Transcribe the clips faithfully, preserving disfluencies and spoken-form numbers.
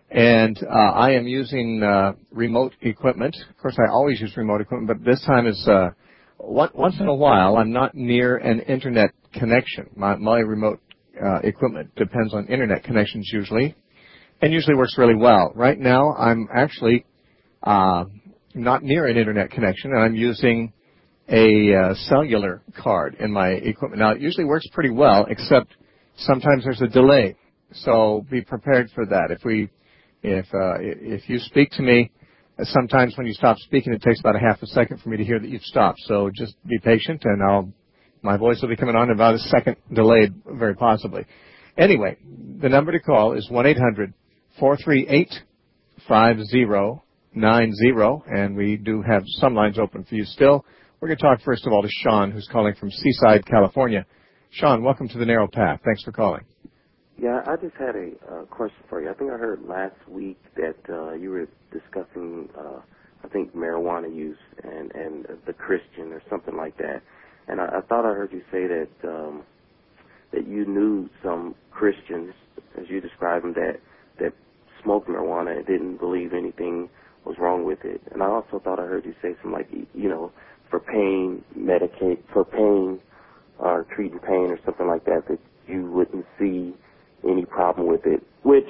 And uh, I am using uh, remote equipment. Of course, I always use remote equipment, but this time is uh, one, once in a while I'm not near an internet connection. My, my remote uh, equipment depends on internet connections usually, and usually works really well. Right now, I'm actually uh, not near an internet connection, and I'm using a uh, cellular card in my equipment. Now, it usually works pretty well, except sometimes there's a delay. So be prepared for that. If we If uh, if you speak to me, sometimes when you stop speaking, it takes about a half a second for me to hear that you've stopped. So just be patient, and I'll my voice will be coming on in about a second delayed, very possibly. Anyway, the number to call is one eight hundred four three eight five zero nine zero, and we do have some lines open for you still. We're going to talk first of all to Sean, who's calling from Seaside, California. Sean, welcome to the Narrow Path. Thanks for calling. Yeah, I just had a uh, question for you. I think I heard last week that uh, you were discussing, uh, I think, marijuana use and, and the Christian or something like that. And I, I thought I heard you say that um, that you knew some Christians, as you described them, that, that smoked marijuana and didn't believe anything was wrong with it. And I also thought I heard you say something like, you know, for pain, medicate, for pain or treating pain or something like that, that you wouldn't see any problem with it, which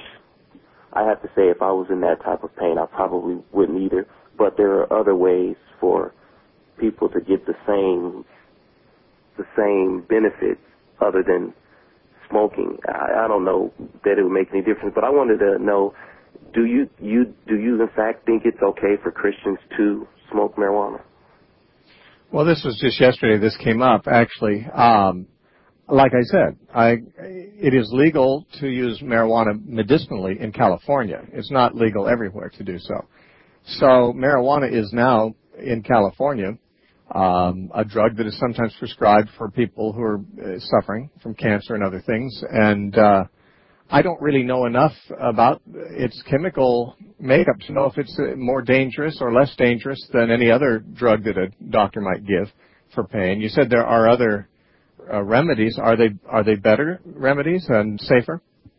I have to say if I was in that type of pain, I probably wouldn't either. But there are other ways for people to get the same the same benefits other than smoking. I, I don't know that it would make any difference, but I wanted to know, do you, you, do you in fact think it's okay for Christians to smoke marijuana? Well, this was just yesterday this came up, actually. Um, Like I said, I, it is legal to use marijuana medicinally in California. It's not legal everywhere to do so. So marijuana is now in California um, a drug that is sometimes prescribed for people who are uh, suffering from cancer and other things. And uh, I don't really know enough about its chemical makeup to know if it's uh, more dangerous or less dangerous than any other drug that a doctor might give for pain. You said there are other Uh, remedies. Are they are they better remedies and safer?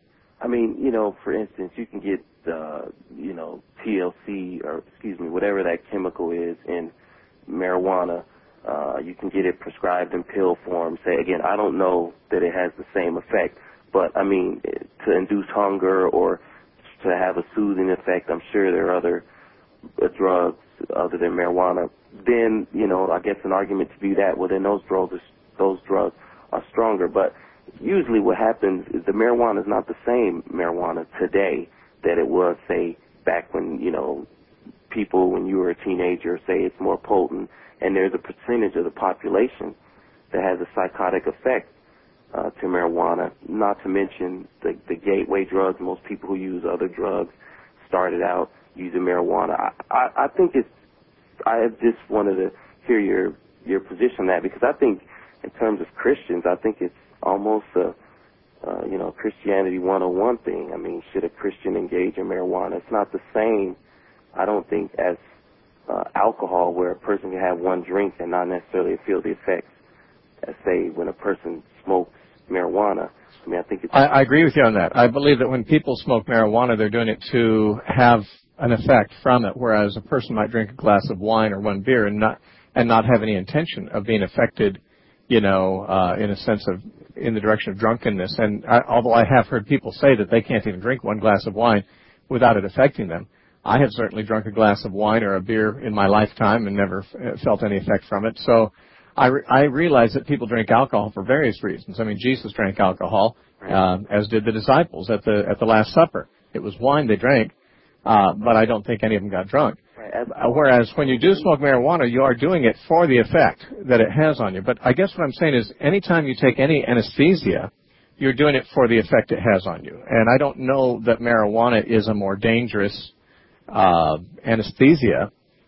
I mean, you know, for instance, you can get, uh, you know, T L C or, excuse me, whatever that chemical is in marijuana. Uh, you can get it prescribed in pill form. Say, again, I don't know that it has the same effect, but, I mean, to induce hunger or to have a soothing effect, I'm sure there are other uh, drugs other than marijuana. Then, you know, I guess an argument to be that, well, then those drugs are those drugs are stronger. But usually what happens is the marijuana is not the same marijuana today that it was, say, back when, you know, people, when you were a teenager, say it's more potent, and there's a percentage of the population that has a psychotic effect uh, to marijuana, not to mention the, the gateway drugs. Most people who use other drugs started out using marijuana. I, I, I think it's, I just wanted to hear your, your position on that, because I think in terms of Christians, I think it's almost a, uh, you know, Christianity one oh one thing. I mean, should a Christian engage in marijuana? It's not the same, I don't think, as uh, alcohol, where a person can have one drink and not necessarily feel the effects, as, say, when a person smokes marijuana. I mean, I think it's... I, I agree with you on that. I believe that when people smoke marijuana, they're doing it to have an effect from it, whereas a person might drink a glass of wine or one beer and not and not have any intention of being affected, you know, uh, in a sense of, in the direction of drunkenness. And I, although I have heard people say that they can't even drink one glass of wine without it affecting them, I have certainly drunk a glass of wine or a beer in my lifetime and never f- felt any effect from it. So I, re- I realize that people drink alcohol for various reasons. I mean, Jesus drank alcohol, uh, as did the disciples at the at the Last Supper. It was wine they drank, uh, but I don't think any of them got drunk. Uh, whereas when you do smoke marijuana, you are doing it for the effect that it has on you. But I guess what I'm saying is anytime you take any anesthesia, you're doing it for the effect it has on you. And I don't know that marijuana is a more dangerous uh, anesthesia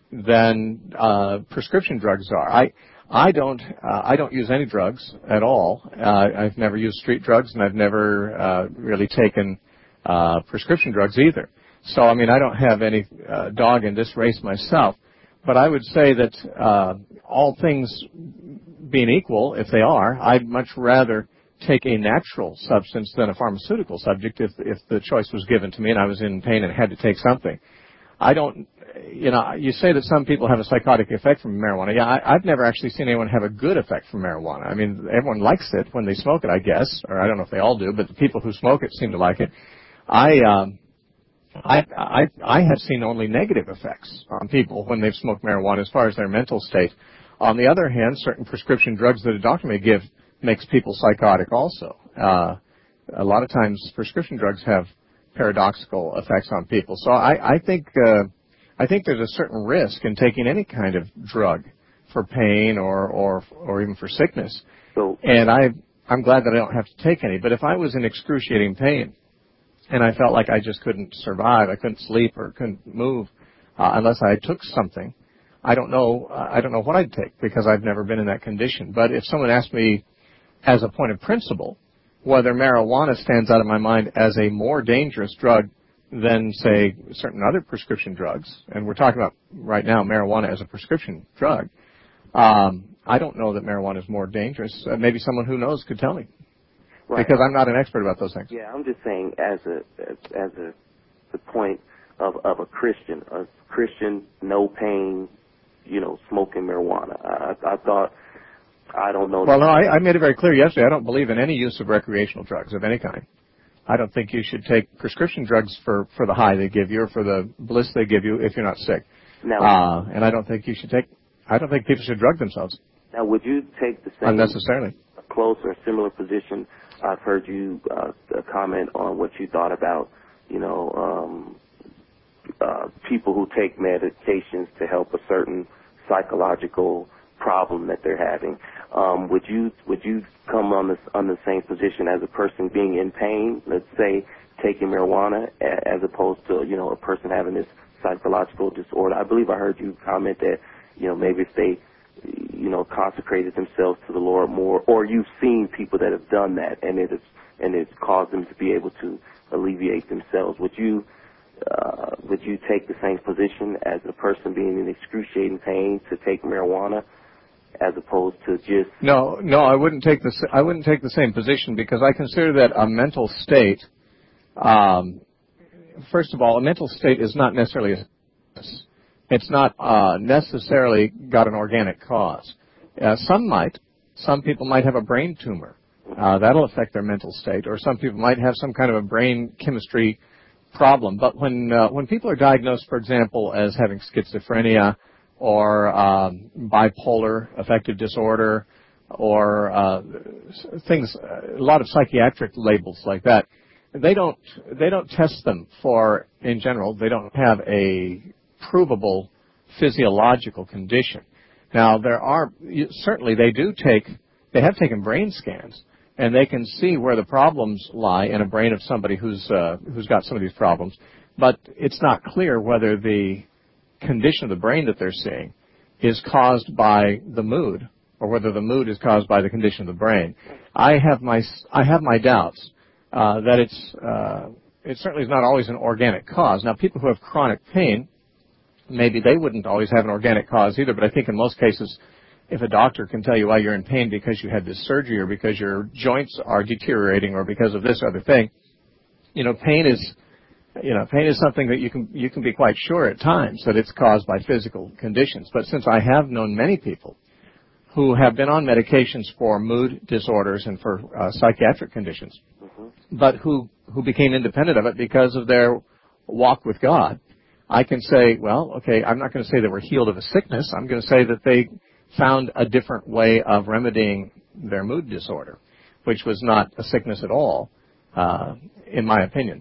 than uh, prescription drugs are. I I don't uh, I don't use any drugs at all. Uh, I've never used street drugs, and I've never uh, really taken uh, prescription drugs either. So, I mean, I don't have any uh, dog in this race myself, but I would say that uh, all things being equal, if they are, I'd much rather take a natural substance than a pharmaceutical subject if if the choice was given to me and I was in pain and had to take something. I don't, you know, you say that some people have a psychotic effect from marijuana. Yeah, I, I've never actually seen anyone have a good effect from marijuana. I mean, everyone likes it when they smoke it, I guess, or I don't know if they all do, but the people who smoke it seem to like it. I, um, I, I, I have seen only negative effects on people when they've smoked marijuana as far as their mental state. On the other hand, certain prescription drugs that a doctor may give makes people psychotic also. Uh, a lot of times prescription drugs have paradoxical effects on people. So I, I think uh, I think there's a certain risk in taking any kind of drug for pain or or, or even for sickness. So, and I, I'm glad that I don't have to take any. But if I was in excruciating pain and I felt like I just couldn't survive, I couldn't sleep or couldn't move uh, unless I took something, I don't know. Uh, I don't know what I'd take because I've never been in that condition. But if someone asked me as a point of principle whether marijuana stands out of my mind as a more dangerous drug than, say, certain other prescription drugs, and we're talking about right now marijuana as a prescription drug, um, I don't know that marijuana is more dangerous. Uh, maybe someone who knows could tell me, right. because I'm not an expert about those things. Yeah, I'm just saying as a as, as a the point of of a Christian, a Christian, no pain, you know, smoking marijuana. I, I thought. I don't know. Well, no, I, I made it very clear yesterday. I don't believe in any use of recreational drugs of any kind. I don't think you should take prescription drugs for, for the high they give you or for the bliss they give you if you're not sick. Now, uh, and I don't think you should take. I don't think people should drug themselves. Now, would you take the same unnecessarily close or similar position? I've heard you uh, comment on what you thought about, you know, um, uh, people who take medications to help a certain psychological problem that they're having. Um, would you would you come on this on the same position as a person being in pain, let's say taking marijuana, a, as opposed to, you know, a person having this psychological disorder? I believe I heard you comment that, you know, maybe if they, you know, consecrated themselves to the Lord more, or you've seen people that have done that and it is and it's caused them to be able to alleviate themselves. Would you uh, would you take the same position as a person being in excruciating pain to take marijuana, as opposed to just no, no, I wouldn't take the I wouldn't take the same position, because I consider that a mental state. Um, first of all, a mental state is not necessarily a, it's not uh, necessarily got an organic cause. Uh, some might, some people might have a brain tumor uh, that'll affect their mental state, or some people might have some kind of a brain chemistry problem. But when uh, when people are diagnosed, for example, as having schizophrenia, or um, bipolar affective disorder, or uh, things, a lot of psychiatric labels like that, they don't they don't test them for, in general, they don't have a provable physiological condition. Now, there are, certainly they do take, they have taken brain scans, and they can see where the problems lie in a brain of somebody who's uh, who's got some of these problems, but it's not clear whether the condition of the brain that they're seeing is caused by the mood, or whether the mood is caused by the condition of the brain. I have my I have my doubts uh, that it's uh, it certainly is not always an organic cause. Now, people who have chronic pain, maybe they wouldn't always have an organic cause either, but I think in most cases, if a doctor can tell you why you're in pain because you had this surgery, or because your joints are deteriorating, or because of this other thing, you know, pain is You know, pain is something that you can you can be quite sure at times that it's caused by physical conditions. But since I have known many people who have been on medications for mood disorders and for uh, psychiatric conditions, mm-hmm. but who who became independent of it because of their walk with God, I can say, well, okay, I'm not going to say they were healed of a sickness. I'm going to say that they found a different way of remedying their mood disorder, which was not a sickness at all, uh, in my opinion.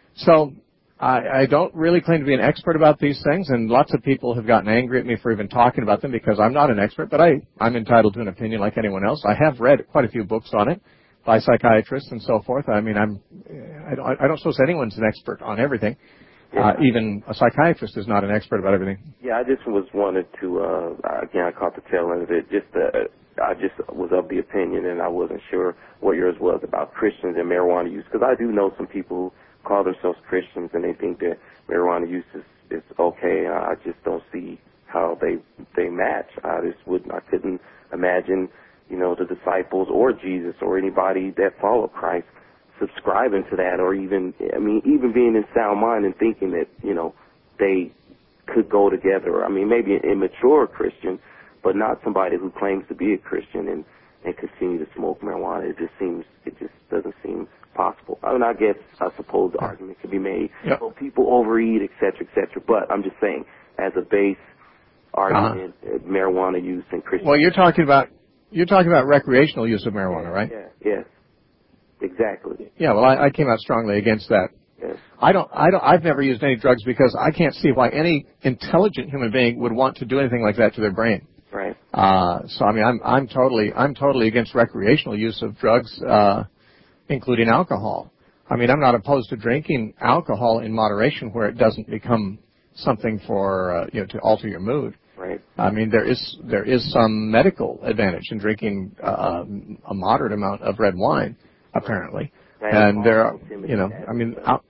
So I, I don't really claim to be an expert about these things, and lots of people have gotten angry at me for even talking about them because I'm not an expert, but I, I'm entitled to an opinion like anyone else. I have read quite a few books on it by psychiatrists and so forth. I mean, I'm, I don't, I don't suppose anyone's an expert on everything. Yeah. Uh, even a psychiatrist is not an expert about everything. Yeah, I just was wanted to, uh, again, I caught the tail end of it. Just, uh, I just was of the opinion, and I wasn't sure what yours was about Christians and marijuana use, because I do know some people who call themselves Christians and they think that marijuana use is, is okay, and I just don't see how they they match. I just wouldn't, I couldn't imagine, you know, the disciples or Jesus or anybody that followed Christ subscribing to that, or even, I mean, even being in sound mind and thinking that, you know, they could go together. I mean, maybe an immature Christian, but not somebody who claims to be a Christian and, and continue to smoke marijuana. It just seems, it just doesn't seem possible. I mean, I guess, I suppose the argument could be made, yep. Well, people overeat, et cetera, et cetera, but I'm just saying, as a base argument, uh-huh. marijuana use in Christian. Well, you're talking about, you're talking about recreational use of marijuana, yeah, right? Yeah, yes. Exactly. Yeah, well, I, I came out strongly against that. Yes. I don't, I don't, I've never used any drugs because I can't see why any intelligent human being would want to do anything like that to their brain. Right. Uh, so I mean, I'm, I'm totally, I'm totally against recreational use of drugs, uh, including alcohol. I mean, I'm not opposed to drinking alcohol in moderation where it doesn't become something for, uh, you know, to alter your mood. Right. I mean, there is, there is some medical advantage in drinking, uh, a moderate amount of red wine, apparently. Right. And there are, you know, I mean, I'll,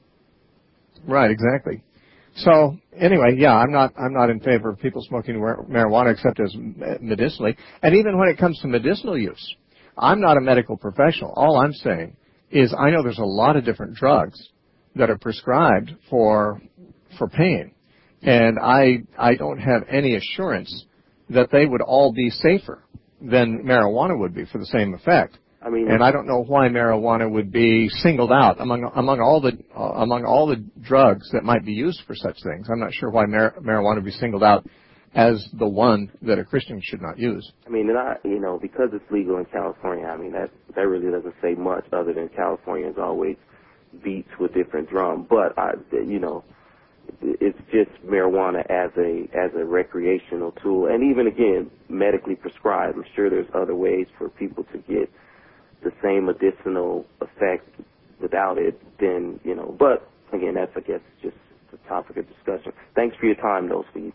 right, exactly. So anyway, yeah, I'm not, I'm not in favor of people smoking marijuana except as medicinally. And even when it comes to medicinal use, I'm not a medical professional. All I'm saying is I know there's a lot of different drugs that are prescribed for, for pain. And I, I don't have any assurance that they would all be safer than marijuana would be for the same effect. I mean, and I don't know why marijuana would be singled out among among all the uh, among all the drugs that might be used for such things. I'm not sure why mar- marijuana would be singled out as the one that a Christian should not use. I mean, and I, you know, because it's legal in California, I mean, that that really doesn't say much other than Californians always beats with different drum. But I, you know, it's just marijuana as a as a recreational tool, and even again medically prescribed. I'm sure there's other ways for people to get the same medicinal effect without it, then, you know, but again, that's, I guess, just the topic of discussion. Thanks for your time, though, Steve.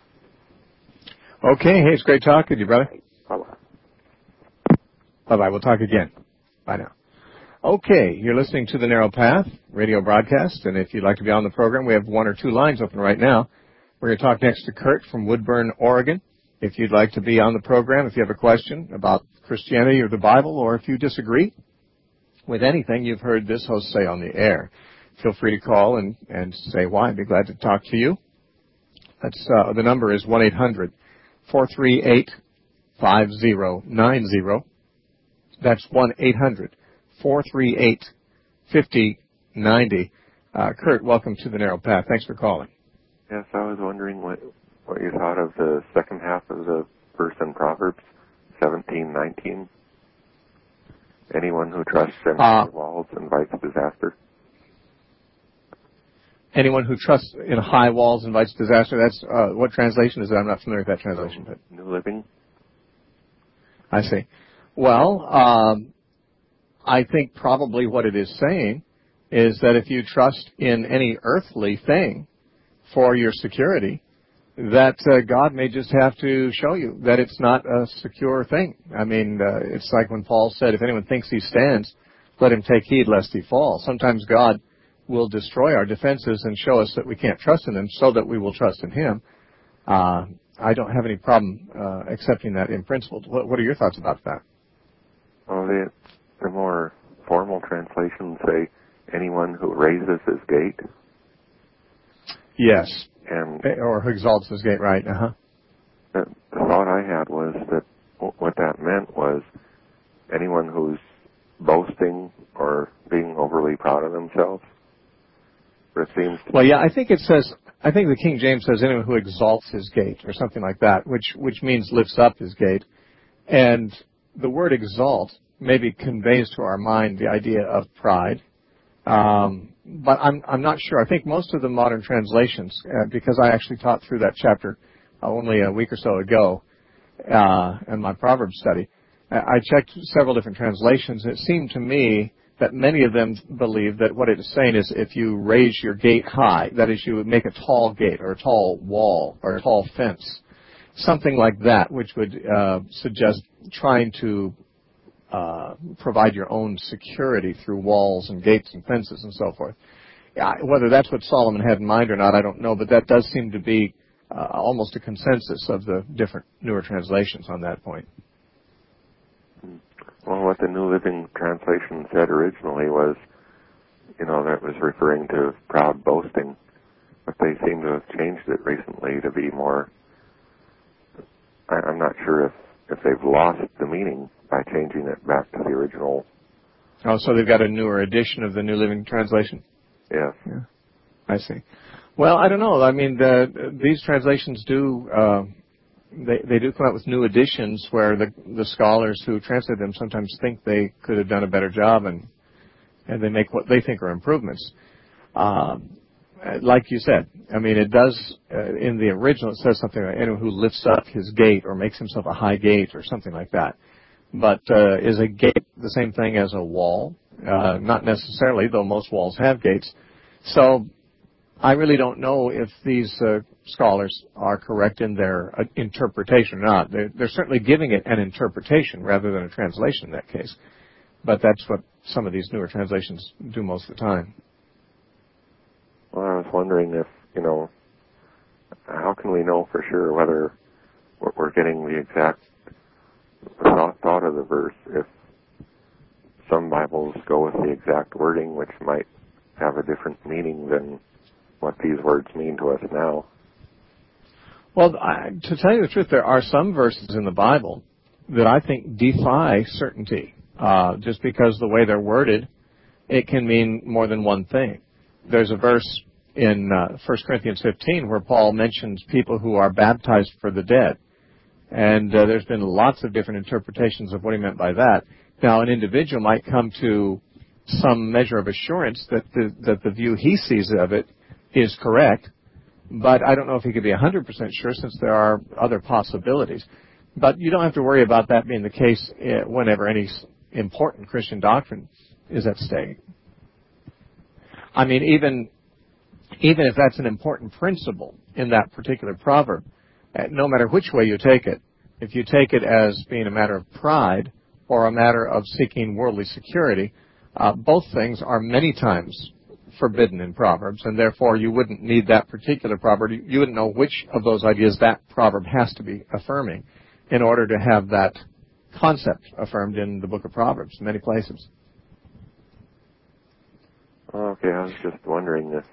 Okay. Hey, it's great talking to you, brother. Bye-bye. Bye-bye. We'll talk again. Bye now. Okay. You're listening to the Narrow Path radio broadcast, and if you'd like to be on the program, we have one or two lines open right now. We're going to talk next to Kurt from Woodburn, Oregon. If you'd like to be on the program, if you have a question about Christianity or the Bible, or if you disagree with anything you've heard this host say on the air, feel free to call and, and say why. I'd be glad to talk to you. That's, uh, the number is one eight hundred four three eight five zero nine zero. That's one eight hundred four three eight five zero nine zero. Uh, Kurt, welcome to the Narrow Path. Thanks for calling. Yes, I was wondering what, what you thought of the second half of the verse in Proverbs seventeen nineteen. Anyone who trusts in uh, walls invites disaster. Anyone who trusts in high walls invites disaster. That's uh, what translation is that? I'm not familiar with that translation. But New Living. I see. Well, um, I think probably what it is saying is that if you trust in any earthly thing for your security, that uh, God may just have to show you that it's not a secure thing. I mean, uh, it's like when Paul said, if anyone thinks he stands, let him take heed lest he fall. Sometimes God will destroy our defenses and show us that we can't trust in them so that we will trust in him. Uh, I don't have any problem uh, accepting that in principle. What, what are your thoughts about that? Well, the, the more formal translations say, anyone who raises his gate. Yes. And or who exalts his gate, right? Uh-huh. The, the thought I had was that what that meant was anyone who's boasting or being overly proud of themselves. But it seems to well, yeah, I think it says, I think the King James says anyone who exalts his gate or something like that, which, which means lifts up his gate. And the word exalt maybe conveys to our mind the idea of pride. Um, but I'm, I'm not sure. I think most of the modern translations, uh, because I actually taught through that chapter uh, only a week or so ago uh, in my Proverbs study, I checked several different translations, and it seemed to me that many of them believe that what it is saying is if you raise your gate high, that is, you would make a tall gate or a tall wall or a tall fence, something like that, which would uh, suggest trying to Uh, provide your own security through walls and gates and fences and so forth. Yeah, whether that's what Solomon had in mind or not, I don't know, but that does seem to be uh, almost a consensus of the different newer translations on that point. Well, what the New Living Translation said originally was, you know, that was referring to proud boasting, but they seem to have changed it recently to be more, I, I'm not sure if, if they've lost the meaning by changing it back to the original. Oh, so they've got a newer edition of the New Living Translation? Yes. Yeah, I see. Well, I don't know. I mean, the, these translations do, uh, they, they do come out with new editions where the, the scholars who translate them sometimes think they could have done a better job, and, and they make what they think are improvements. Um, like you said, I mean, it does, uh, in the original, it says something like anyone who lifts up his gate or makes himself a high gate or something like that. But uh, is a gate the same thing as a wall? Uh, not necessarily, though most walls have gates. So I really don't know if these uh, scholars are correct in their uh, interpretation or not. They're, they're certainly giving it an interpretation rather than a translation in that case. But that's what some of these newer translations do most of the time. Well, I was wondering if, you know, how can we know for sure whether we're getting the exact thought, thought of the verse if some Bibles go with the exact wording, which might have a different meaning than what these words mean to us now? Well, I, to tell you the truth, there are some verses in the Bible that I think defy certainty. Uh, just because the way they're worded, it can mean more than one thing. There's a verse in uh, First Corinthians fifteen where Paul mentions people who are baptized for the dead. And uh, there's been lots of different interpretations of what he meant by that. Now, an individual might come to some measure of assurance that the, that the view he sees of it is correct, but I don't know if he could be one hundred percent sure since there are other possibilities. But you don't have to worry about that being the case whenever any important Christian doctrine is at stake. I mean, even even if that's an important principle in that particular proverb, no matter which way you take it, if you take it as being a matter of pride or a matter of seeking worldly security, uh, both things are many times forbidden in Proverbs, and therefore you wouldn't need that particular proverb. You wouldn't know which of those ideas that proverb has to be affirming in order to have that concept affirmed in the book of Proverbs in many places. Okay, I was just wondering if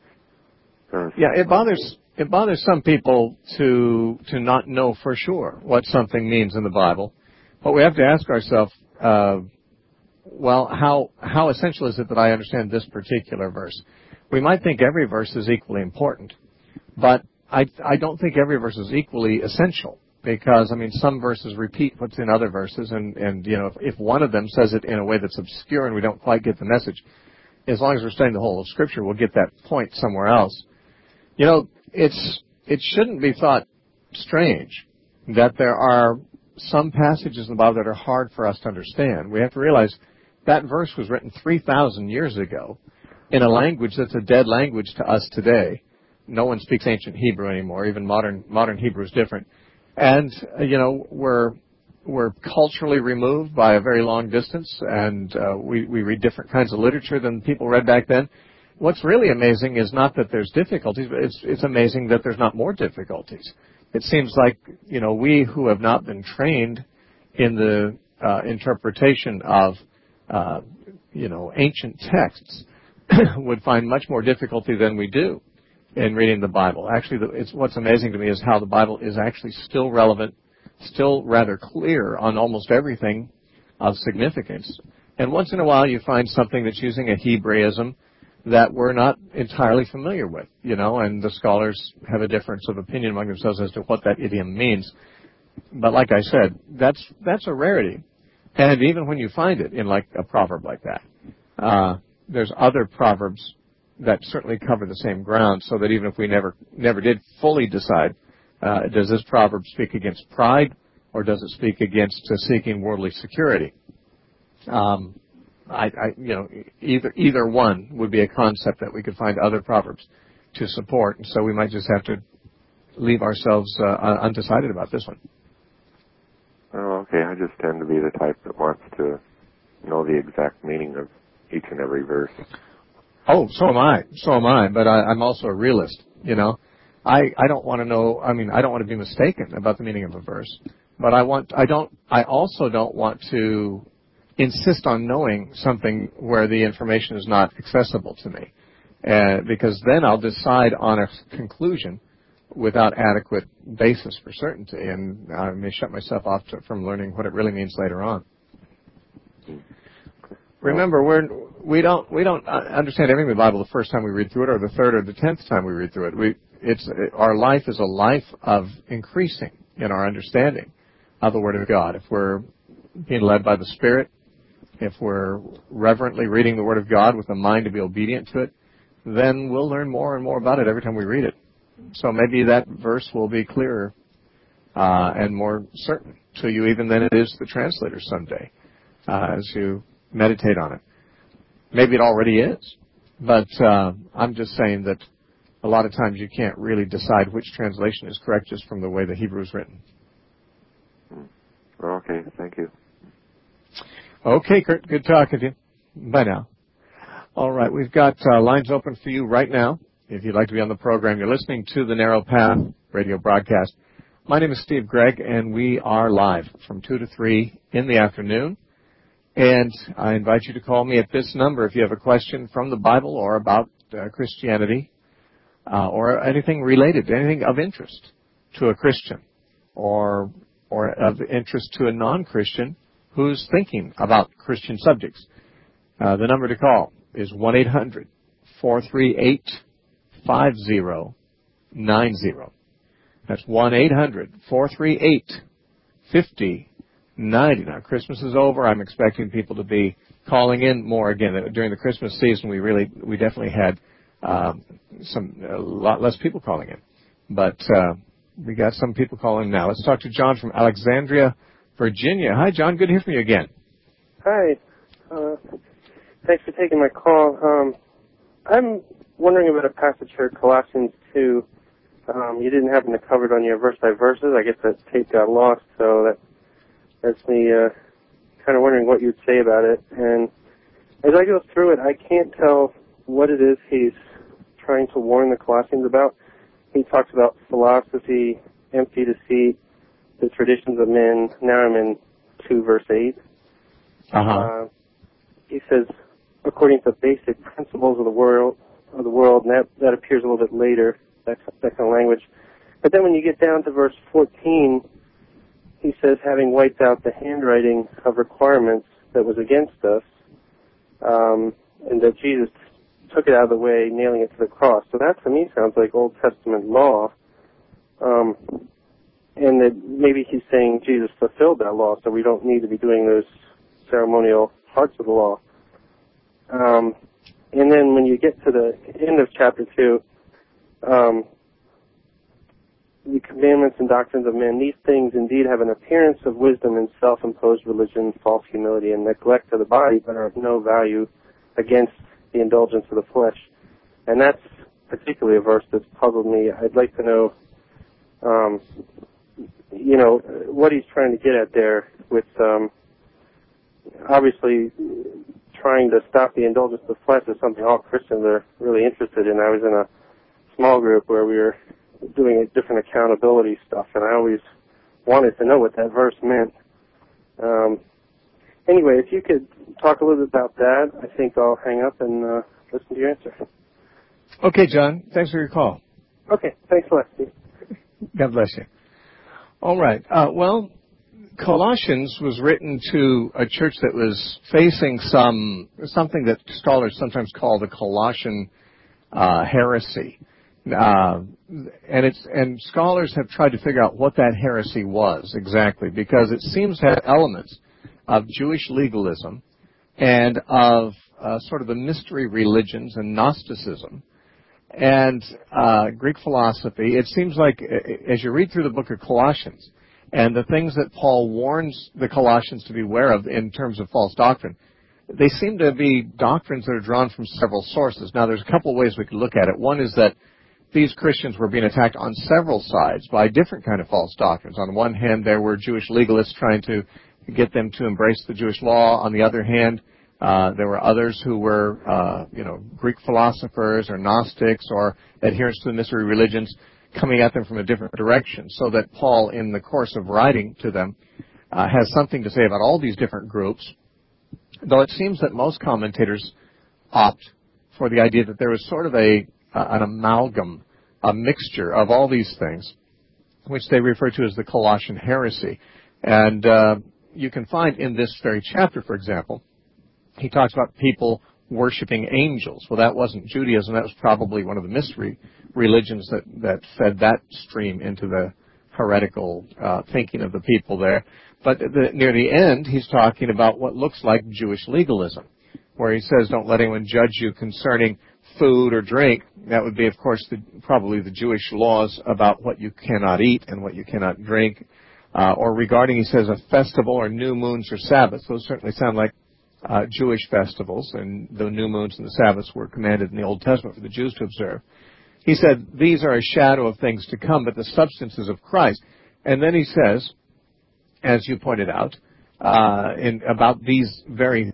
Yeah, it bothers it bothers some people to to not know for sure what something means in the Bible, but we have to ask ourselves, uh, well, how how essential is it that I understand this particular verse? We might think every verse is equally important, but I I don't think every verse is equally essential, because I mean some verses repeat what's in other verses, and and you know if, if one of them says it in a way that's obscure and we don't quite get the message, as long as we're studying the whole of Scripture, we'll get that point somewhere else. You know, it's it shouldn't be thought strange that there are some passages in the Bible that are hard for us to understand. We have to realize that verse was written three thousand years ago in a language that's a dead language to us today. No one speaks ancient Hebrew anymore. Even modern modern Hebrew is different. And, uh, you know, we're we're culturally removed by a very long distance, and uh, we, we read different kinds of literature than people read back then. What's really amazing is not that there's difficulties, but it's, it's amazing that there's not more difficulties. It seems like, you know, we who have not been trained in the uh, interpretation of, uh, you know, ancient texts would find much more difficulty than we do in reading the Bible. Actually, the, it's, what's amazing to me is how the Bible is actually still relevant, still rather clear on almost everything of significance. And once in a while you find something that's using a Hebraism that we're not entirely familiar with, you know, and the scholars have a difference of opinion among themselves as to what that idiom means. But like I said, that's that's a rarity. And even when you find it in like a proverb like that, uh, there's other proverbs that certainly cover the same ground, so that even if we never never did fully decide, uh, does this proverb speak against pride or does it speak against uh, seeking worldly security? Um, I, I, you know, either either one would be a concept that we could find other proverbs to support, and so we might just have to leave ourselves uh, undecided about this one. Oh, okay. I just tend to be the type that wants to know the exact meaning of each and every verse. Oh, so am I. So am I. But I, I'm also a realist. You know, I I don't want to know. I mean, I don't want to be mistaken about the meaning of a verse. But I want. I don't. I also don't want to insist on knowing something where the information is not accessible to me, uh, because then I'll decide on a conclusion without adequate basis for certainty, and I may shut myself off to, from learning what it really means later on. Remember, we're, we don't we don't understand everything in the Bible the first time we read through it, or the third or the tenth time we read through it. We, it's our life is a life of increasing in our understanding of the Word of God. If we're being led by the Spirit, if we're reverently reading the Word of God with a mind to be obedient to it, then we'll learn more and more about it every time we read it. So maybe that verse will be clearer uh, and more certain to you even than it is the translator someday uh, as you meditate on it. Maybe it already is, but uh, I'm just saying that a lot of times you can't really decide which translation is correct just from the way the Hebrew is written. Okay, thank you. Okay, Kurt, good talking to you. Bye now. All right, we've got uh, lines open for you right now. If you'd like to be on the program, you're listening to the Narrow Path radio broadcast. My name is Steve Gregg, and we are live from two to three in the afternoon. And I invite you to call me at this number if you have a question from the Bible or about uh, Christianity uh, or anything related, anything of interest to a Christian or or of interest to a non-Christian who's thinking about Christian subjects. Uh, the number to call is one eight hundred four three eight five zero nine zero. That's one eight hundred four three eight five zero nine zero. Now, Christmas is over. I'm expecting people to be calling in more again. During the Christmas season, we really, we definitely had um, some a lot less people calling in. But uh, we got some people calling now. Let's talk to John from Alexandria, Virginia. Hi, John. Good to hear from you again. Hi. Uh, thanks for taking my call. Um, I'm wondering about a passage here, Colossians two. Um, you didn't happen to cover it on your verse by verses. I guess that tape got lost, so that that's me uh, kind of wondering what you'd say about it. And as I go through it, I can't tell what it is he's trying to warn the Colossians about. He talks about philosophy, empty deceit, the traditions of men. Now I'm in two verse eight. Uh-huh. Uh, he says, according to basic principles of the world, of the world, and that, that appears a little bit later, that, that kind of language. But then when you get down to verse fourteen, he says, having wiped out the handwriting of requirements that was against us, um, and that Jesus took it out of the way, nailing it to the cross. So that, to me, sounds like Old Testament law. Um, and that maybe he's saying Jesus fulfilled that law, so we don't need to be doing those ceremonial parts of the law. Um, and then when you get to the end of chapter two, um, the commandments and doctrines of men, these things indeed have an appearance of wisdom and self-imposed religion, false humility, and neglect of the body, but are of no value against the indulgence of the flesh. And that's particularly a verse that's puzzled me. I'd like to know, um, you know, what he's trying to get at there with, um, obviously, trying to stop the indulgence of the flesh is something all Christians are really interested in. I was in a small group where we were doing different accountability stuff, and I always wanted to know what that verse meant. Um, anyway, if you could talk a little bit about that, I think I'll hang up and uh, listen to your answer. Okay, John. Thanks for your call. Okay. Thanks a lot, Steve. God bless you. All right. Uh, well, Colossians was written to a church that was facing some something that scholars sometimes call the Colossian uh, heresy. Uh, and it's and scholars have tried to figure out what that heresy was exactly, because it seems to have elements of Jewish legalism and of uh, sort of the mystery religions and Gnosticism and uh, Greek philosophy. It seems like as you read through the book of Colossians and the things that Paul warns the Colossians to be aware of in terms of false doctrine, they seem to be doctrines that are drawn from several sources. Now, there's a couple ways we could look at it. One is that these Christians were being attacked on several sides by different kind of false doctrines. On one hand, there were Jewish legalists trying to get them to embrace the Jewish law. On the other hand, uh, there were others who were, uh, you know, Greek philosophers or Gnostics or adherents to the mystery religions coming at them from a different direction, so that Paul, in the course of writing to them, uh, has something to say about all these different groups though it seems that most commentators opt for the idea that there was sort of a uh, an amalgam, a mixture of all these things, which they refer to as the Colossian heresy. And uh, you can find in this very chapter, for example, he talks about people worshiping angels. Well, that wasn't Judaism. That was probably one of the mystery religions that, that fed that stream into the heretical uh, thinking of the people there. But the, near the end, he's talking about what looks like Jewish legalism, where he says, don't let anyone judge you concerning food or drink. That would be, of course, the, probably the Jewish laws about what you cannot eat and what you cannot drink. Uh, or regarding, he says, a festival or new moons or Sabbaths. Those certainly sound like uh, Jewish festivals, and the new moons and the Sabbaths were commanded in the Old Testament for the Jews to observe. He said, these are a shadow of things to come, but the substance is of Christ. And then he says, as you pointed out, uh, in, about these very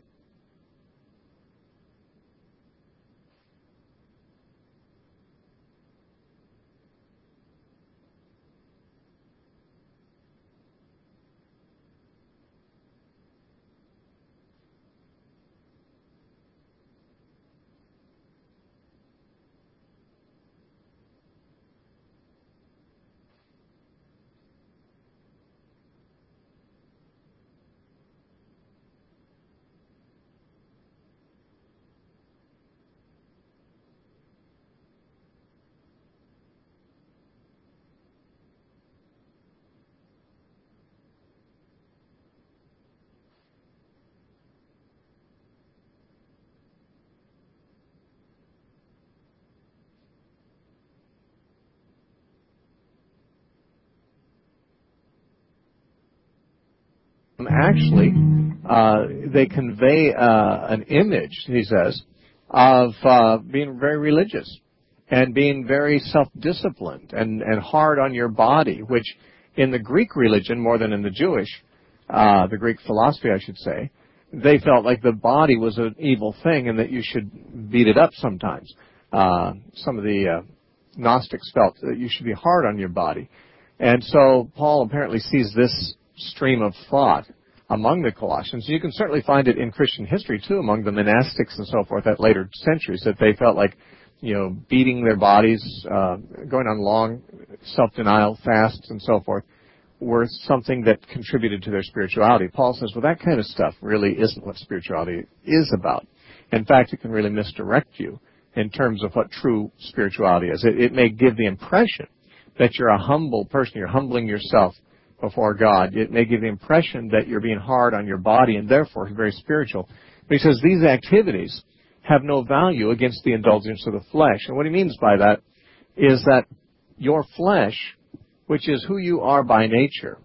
actually, uh, they convey uh, an image, he says, of uh, being very religious and being very self-disciplined and, and hard on your body, which in the Greek religion, more than in the Jewish, uh, the Greek philosophy, I should say, they felt like the body was an evil thing and that you should beat it up sometimes. Uh, some of the uh, Gnostics felt that you should be hard on your body. And so Paul apparently sees this stream of thought among the Colossians. You can certainly find it in Christian history, too, among the monastics and so forth at later centuries, that they felt like, you know, beating their bodies, uh, going on long self-denial fasts and so forth, were something that contributed to their spirituality. Paul says, well, that kind of stuff really isn't what spirituality is about. In fact, it can really misdirect you in terms of what true spirituality is. It, it may give the impression that you're a humble person, you're humbling yourself before God. It may give the impression that you're being hard on your body and therefore very spiritual. But he says these activities have no value against the indulgence of the flesh. And what he means by that is that your flesh, which is who you are by nature,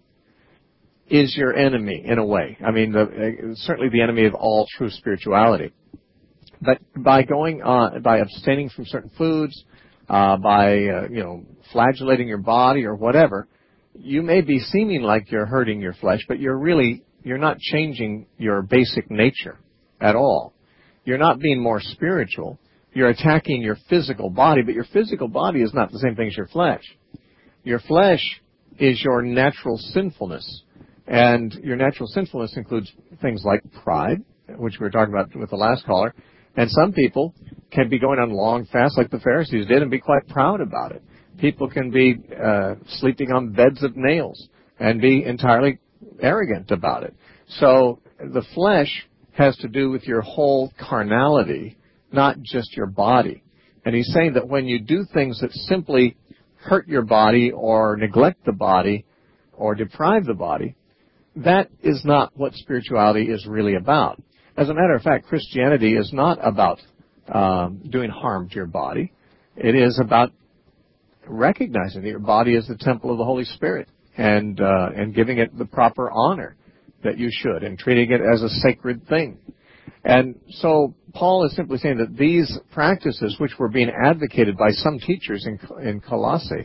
is your enemy in a way. I mean, the, certainly the enemy of all true spirituality. But by going on, by abstaining from certain foods, uh, by, uh, you know, flagellating your body or whatever, you may be seeming like you're hurting your flesh, but you're really, you're not changing your basic nature at all. You're not being more spiritual. You're attacking your physical body, but your physical body is not the same thing as your flesh. Your flesh is your natural sinfulness, and your natural sinfulness includes things like pride, which we were talking about with the last caller, and some people can be going on long fasts like the Pharisees did and be quite proud about it. People can be uh, sleeping on beds of nails and be entirely arrogant about it. So the flesh has to do with your whole carnality, not just your body. And he's saying that when you do things that simply hurt your body or neglect the body or deprive the body, that is not what spirituality is really about. As a matter of fact, Christianity is not about um, doing harm to your body. It is about recognizing that your body is the temple of the Holy Spirit and uh, and giving it the proper honor that you should and treating it as a sacred thing. And so Paul is simply saying that these practices, which were being advocated by some teachers in in Colossae,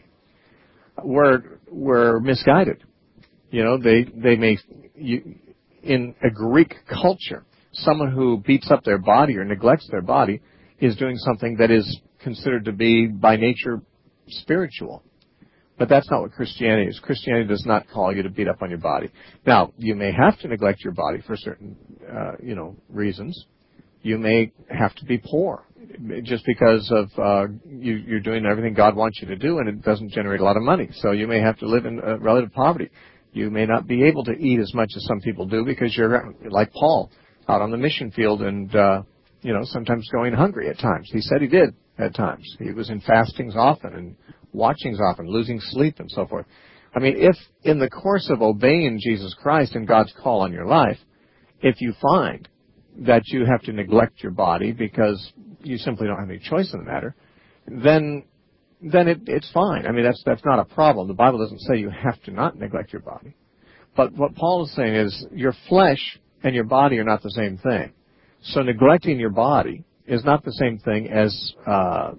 were were misguided. You know, they they may you, in a Greek culture, someone who beats up their body or neglects their body is doing something that is considered to be by nature spiritual. But that's not what Christianity is. Christianity does not call you to beat up on your body. Now, you may have to neglect your body for certain, uh, you know, reasons. You may have to be poor just because of uh, you, you're doing everything God wants you to do, and it doesn't generate a lot of money. So you may have to live in uh, relative poverty. You may not be able to eat as much as some people do because you're like Paul, out on the mission field and, uh, you know, sometimes going hungry at times. He said he did at times. He was in fastings often and watchings often, losing sleep and so forth. I mean, if in the course of obeying Jesus Christ and God's call on your life, if you find that you have to neglect your body because you simply don't have any choice in the matter, then then it, it's fine. I mean, that's that's not a problem. The Bible doesn't say you have to not neglect your body. But what Paul is saying is your flesh and your body are not the same thing. So neglecting your body is not the same thing as uh,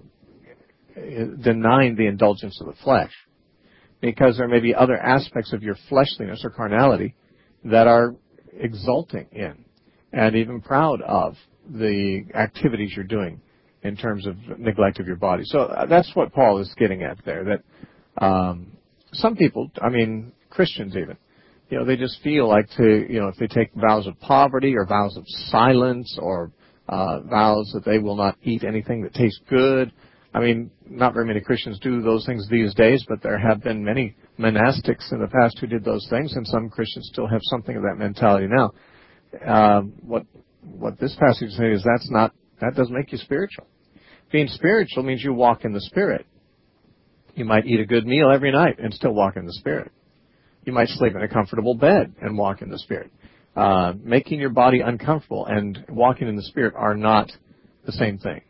denying the indulgence of the flesh, because there may be other aspects of your fleshliness or carnality that are exulting in and even proud of the activities you're doing in terms of neglect of your body. So that's what Paul is getting at there, that um, some people, I mean, Christians even, you know, they just feel like to, you know, if they take vows of poverty or vows of silence or uh, vows that they will not eat anything that tastes good. I mean, not very many Christians do those things these days, but there have been many monastics in the past who did those things, and some Christians still have something of that mentality now. Um, what what this passage is saying is that's not, that doesn't make you spiritual. Being spiritual means you walk in the Spirit. You might eat a good meal every night and still walk in the Spirit. You might sleep in a comfortable bed and walk in the Spirit. Uh, making your body uncomfortable and walking in the Spirit are not the same thing.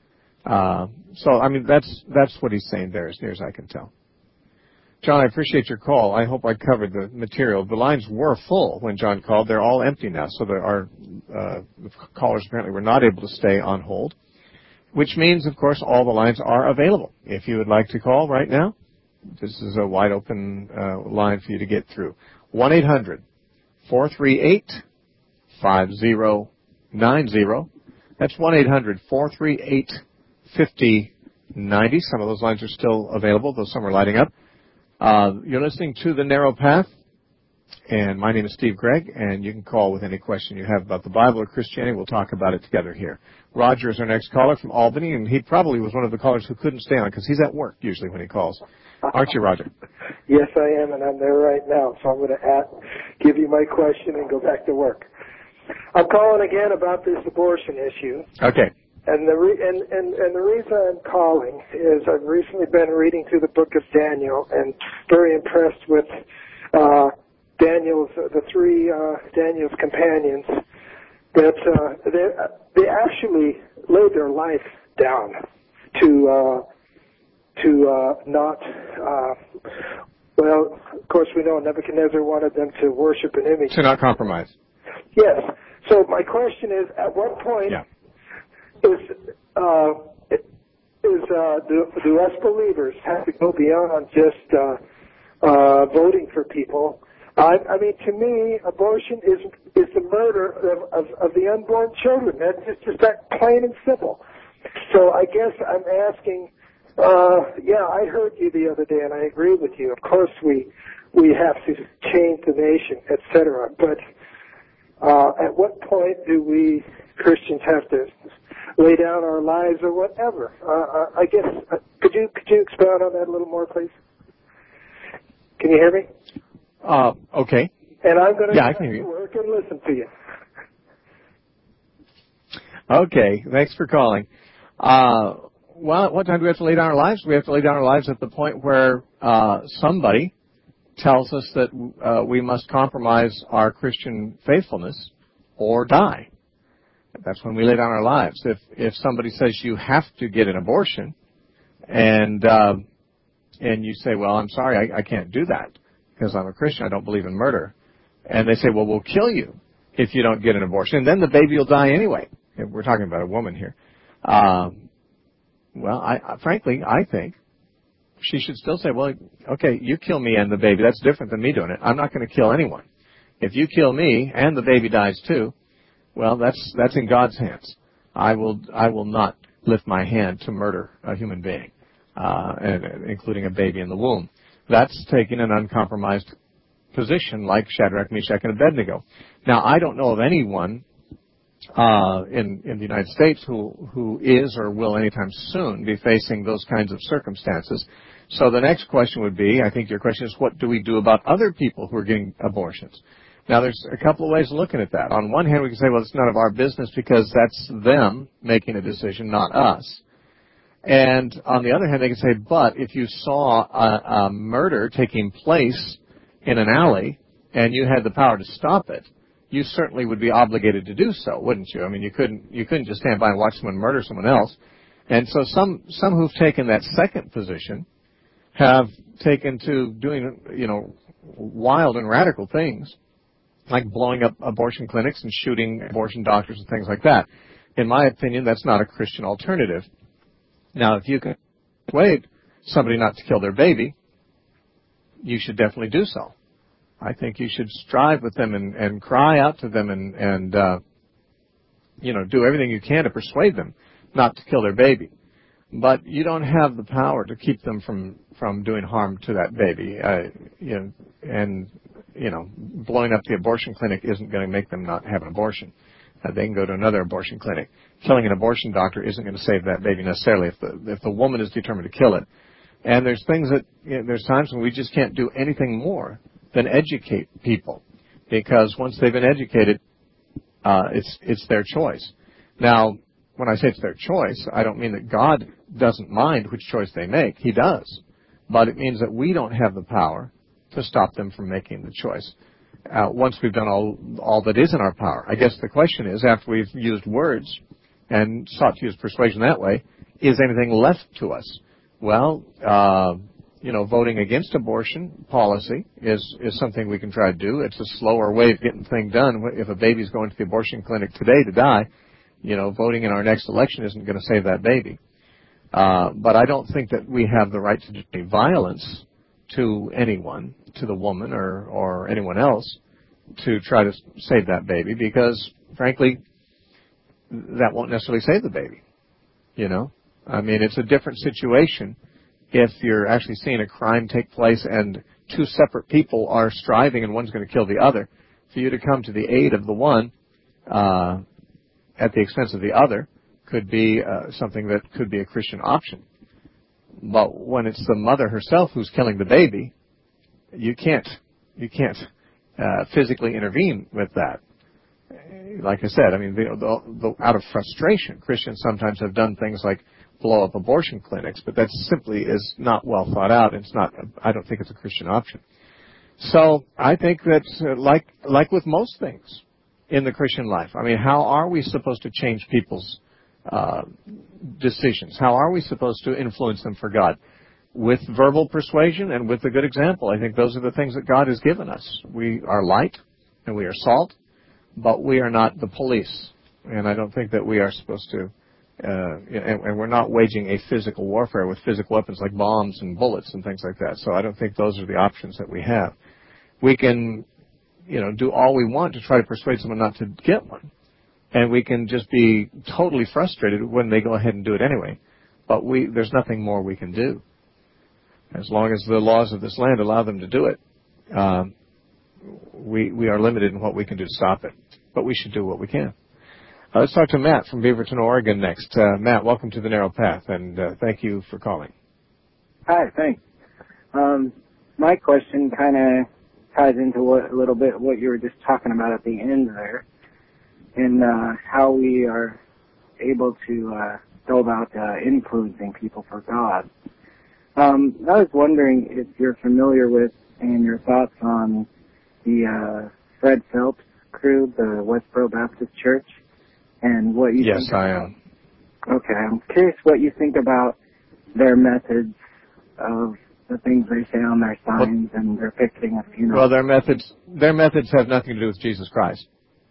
Uh, so, I mean, that's that's what he's saying there, as near as I can tell. John, I appreciate your call. I hope I covered the material. The lines were full when John called. They're all empty now, so there are uh, callers apparently were not able to stay on hold, which means, of course, all the lines are available. If you would like to call right now, this is a wide open uh, line for you to get through. one eight hundred four three eight five zero nine zero. That's one eight hundred four three eight five zero nine zero. Some of those lines are still available, though some are lighting up. Uh, you're listening to The Narrow Path, and my name is Steve Gregg, and you can call with any question you have about the Bible or Christianity. We'll talk about it together here. Roger is our next caller from Albany, and he probably was one of the callers who couldn't stay on because he's at work usually when he calls. Aren't you, Roger? Yes, I am, and I'm there right now, so I'm going to give you my question and go back to work. I'm calling again about this abortion issue. Okay. And the re- and, and, and the reason I'm calling is I've recently been reading through the book of Daniel and very impressed with uh, Daniel's the three uh, Daniel's companions that uh, they they actually laid their life down to uh, to uh, not uh, well, of course we know Nebuchadnezzar wanted them to worship an image. To not compromise. Yes. So my question is, at what point yeah. is uh, is uh, do, do us believers have to go beyond just uh, uh, voting for people? I, I mean, to me, abortion is is the murder of, of, of the unborn children. That's just, just that plain and simple. So I guess I'm asking. Uh, yeah, I heard you the other day, and I agree with you. Of course, we we have to change the nation, et cetera. But uh, at what point do we Christians have to lay down our lives or whatever? Uh, I guess uh, could you could you expound on that a little more, please? Can you hear me? Uh, okay. And I'm going to yeah, go to work and listen to you. Okay, thanks for calling. Uh, well, at what time do we have to lay down our lives? We have to lay down our lives at the point where uh, somebody tells us that uh, we must compromise our Christian faithfulness or die. That's when we lay down our lives. If if somebody says you have to get an abortion, and uh, and you say, well, I'm sorry, I, I can't do that because I'm a Christian, I don't believe in murder, and they say, well, we'll kill you if you don't get an abortion, and then the baby will die anyway. We're talking about a woman here. Um, well, I, I, frankly, I think she should still say, well, okay, you kill me and the baby. That's different than me doing it. I'm not going to kill anyone. If you kill me and the baby dies too, well, that's that's in God's hands. I will I will not lift my hand to murder a human being, uh, and, including a baby in the womb. That's taking an uncompromised position like Shadrach, Meshach, and Abednego. Now, I don't know of anyone uh, in, in the United States who, who is or will anytime soon be facing those kinds of circumstances. So the next question would be, I think your question is, what do we do about other people who are getting abortions? Now, there's a couple of ways of looking at that. On one hand, we can say, well, it's none of our business because that's them making a decision, not us. And on the other hand, they can say, but if you saw a, a murder taking place in an alley and you had the power to stop it, you certainly would be obligated to do so, wouldn't you? I mean, you couldn't you couldn't just stand by and watch someone murder someone else. And so some some who've taken that second position have taken to doing, you know, wild and radical things, like blowing up abortion clinics and shooting abortion doctors and things like that. In my opinion, that's not a Christian alternative. Now, if you can persuade somebody not to kill their baby, you should definitely do so. I think you should strive with them and, and cry out to them and, and uh, you know, do everything you can to persuade them not to kill their baby. But you don't have the power to keep them from, from doing harm to that baby. Uh, you know, and, you know, blowing up the abortion clinic isn't going to make them not have an abortion. Uh, they can go to another abortion clinic. Killing an abortion doctor isn't going to save that baby necessarily if the, if the woman is determined to kill it. And there's things that, you know, there's times when we just can't do anything more than educate people, because once they've been educated, uh, it's it's their choice. Now, when I say it's their choice, I don't mean that God doesn't mind which choice they make. He does. But it means that we don't have the power to stop them from making the choice. Uh, once we've done all all that is in our power. I guess the question is, after we've used words and sought to use persuasion that way, is anything left to us? Well, uh, you know, voting against abortion policy is, is something we can try to do. It's a slower way of getting the thing done. If a baby's going to the abortion clinic today to die, you know, voting in our next election isn't going to save that baby. Uh, but I don't think that we have the right to do any violence to anyone, to the woman or, or anyone else, to try to save that baby, because, frankly, that won't necessarily save the baby, you know. I mean, it's a different situation if you're actually seeing a crime take place and two separate people are striving and one's going to kill the other. For you to come to the aid of the one uh, at the expense of the other could be uh, something that could be a Christian option. But when it's the mother herself who's killing the baby, you can't you can't uh, physically intervene with that. Like I said, I mean, the, the, the, out of frustration, Christians sometimes have done things like blow up abortion clinics, but that simply is not well thought out. It's not. I don't think it's a Christian option. So I think that, uh, like like with most things in the Christian life, I mean, how are we supposed to change people's uh, decisions? How are we supposed to influence them for God? With verbal persuasion and with a good example. I think those are the things that God has given us. We are light and we are salt, but we are not the police. And I don't think that we are supposed to, uh, and, and we're not waging a physical warfare with physical weapons like bombs and bullets and things like that. So I don't think those are the options that we have. We can, you know, do all we want to try to persuade someone not to get one. And we can just be totally frustrated when they go ahead and do it anyway. But we, there's nothing more we can do. As long as the laws of this land allow them to do it, um, we we are limited in what we can do to stop it. But we should do what we can. Uh, let's talk to Matt from Beaverton, Oregon next. Uh, Matt, welcome to the Narrow Path, and uh, thank you for calling. Hi, thanks. Um, my question kind of ties into what, a little bit what you were just talking about at the end there, and uh, how we are able to uh, go about uh, influencing people for God. Um, I was wondering if you're familiar with and your thoughts on the uh, Fred Phelps crew, the Westboro Baptist Church, and what you yes, think Yes, I about. am. Okay, I'm curious what you think about their methods of the things they say on their signs well, and their picketing of funerals. Well, their methods, their methods have nothing to do with Jesus Christ.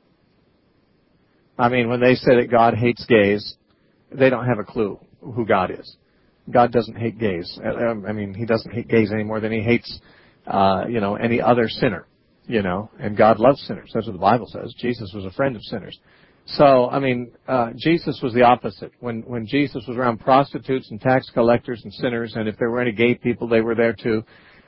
I mean, when they say that God hates gays, they don't have a clue who God is. God doesn't hate gays. I mean, he doesn't hate gays any more than he hates, uh, you know, any other sinner, you know, and God loves sinners. That's what the Bible says. Jesus was a friend of sinners. So, I mean, uh, Jesus was the opposite. When, when Jesus was around prostitutes and tax collectors and sinners, and if there were any gay people, they were there too.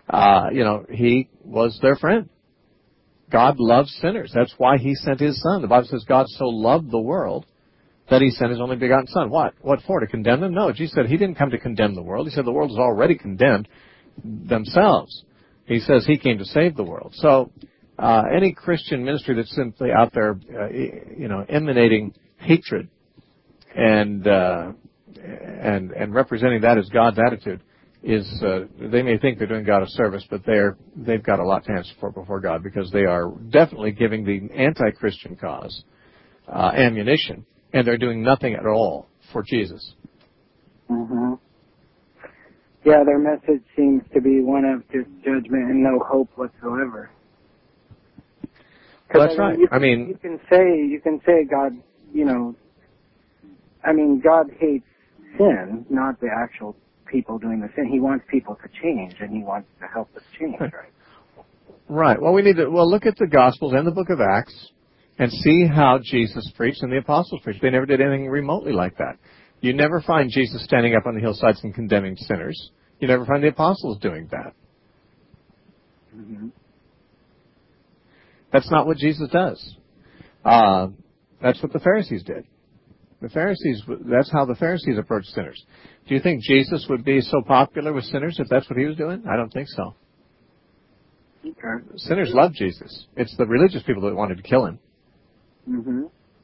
Uh, you know, he was their friend. God loves sinners. That's why he sent his son. The Bible says God so loved the world that he sent his only begotten son. What? What for? To condemn them? No, Jesus said he didn't come to condemn the world. He said the world is already condemned themselves. He says he came to save the world. So uh, any Christian ministry that's simply out there, uh, you know, emanating hatred and uh, and and representing that as God's attitude is, uh, they may think they're doing God a service, but they're they've got a lot to answer for before God, because they are definitely giving the anti-Christian cause uh, ammunition, and they're doing nothing at all for Jesus. Mm-hmm. Yeah, their message seems to be one of just judgment and no hope whatsoever. Well, that's I mean, right. You, I mean, you can say you can say God, you know, I mean, God hates sin, not the actual people doing the sin. He wants people to change, and he wants to help us change, right? Right. Well, we need to well look at the Gospels and the Book of Acts and see how Jesus preached and the apostles preached. They never did anything remotely like that. You never find Jesus standing up on the hillsides and condemning sinners. You never find the apostles doing that. Mm-hmm. That's not what Jesus does. Uh, that's what the Pharisees did. The Pharisees, that's how the Pharisees approached sinners. Do you think Jesus would be so popular with sinners if that's what he was doing? I don't think so. Okay. Sinners love Jesus. It's the religious people that wanted to kill him. Mm-hmm.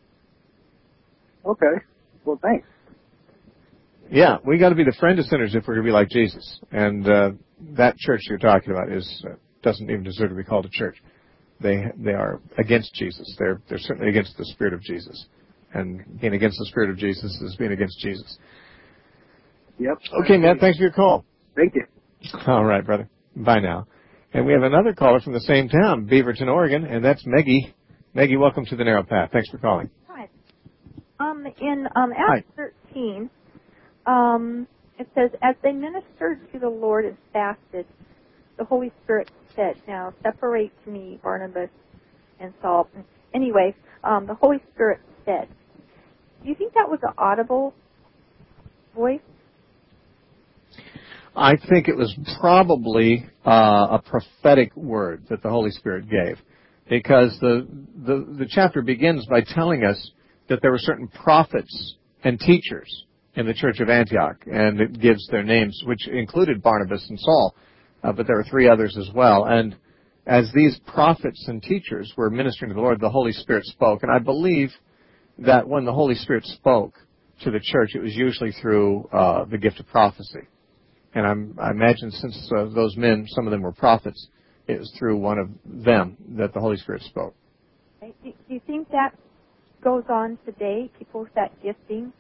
Okay. Well, thanks. Yeah, we got to be the friend of sinners if we're going to be like Jesus. And uh, that church you're talking about is uh, doesn't even deserve to be called a church. They they are against Jesus. They're they're certainly against the Spirit of Jesus. And being against the Spirit of Jesus is being against Jesus. Yep. Okay, Matt, thanks for your call. Thank you. All right, brother. Bye now. And we have another caller from the same town, Beaverton, Oregon, and that's Meggie. Meggie, welcome to the Narrow Path. Thanks for calling. Hi. Um, in um, Acts thirteen, um, it says, as they ministered to the Lord and fasted, the Holy Spirit said, now separate to me Barnabas and Saul. Anyway, um, the Holy Spirit said. Do you think that was an audible voice? I think it was probably uh, a prophetic word that the Holy Spirit gave, because the, the the chapter begins by telling us that there were certain prophets and teachers in the church of Antioch, and it gives their names, which included Barnabas and Saul, uh, but there were three others as well. And as these prophets and teachers were ministering to the Lord, the Holy Spirit spoke. And I believe that when the Holy Spirit spoke to the church, it was usually through uh, the gift of prophecy. And I'm, I imagine since uh, those men, some of them were prophets, it was through one of them that the Holy Spirit spoke. Do you think that goes on today, people with that gifting?